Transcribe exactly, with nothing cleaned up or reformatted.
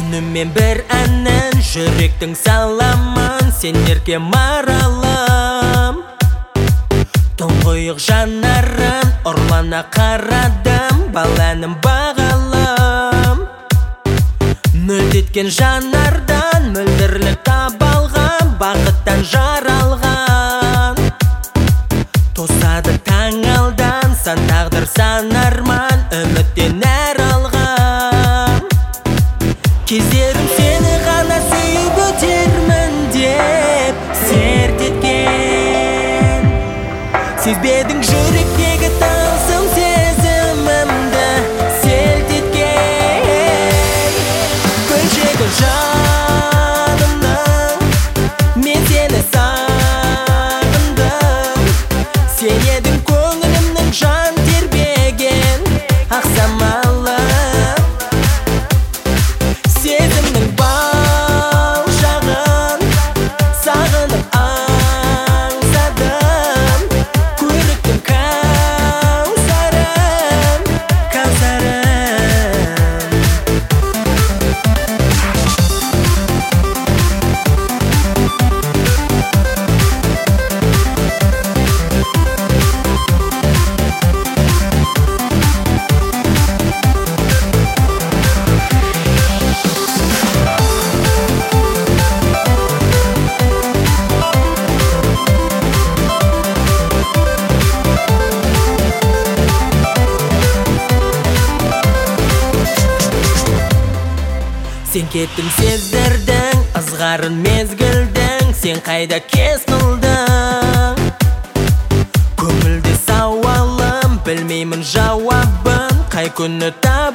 Түнімен бір әнін жүректің саламын, сендерге маралым. Тұңғиық жанарын ұрлана қарадым, баланым бағалым. Мөлт еткен жанардан мөлдірлік табалған, бақыттан жаралған. Тосады таң алдан, сан тағдыр сан арман, үміттен әр алған. Кездерім сені ғана сүйіп өтермін деп серт еткен. Сезбедің жүректегі тылсым сезімімді селт еткен. Бөлшегі жанымның, мен сені сағындым. Сен едің көңілімнің жан тербеген ақ самалы. Сезімнің бал жағын сағынып аңсадым. Көріктің кәусарым, кәусарым. Сен кеттің сездірдің, ызғарын мезгілдің. Сен қайда кез қылдың? Көңілде сауалым, білмеймін жауабын. Қай күні та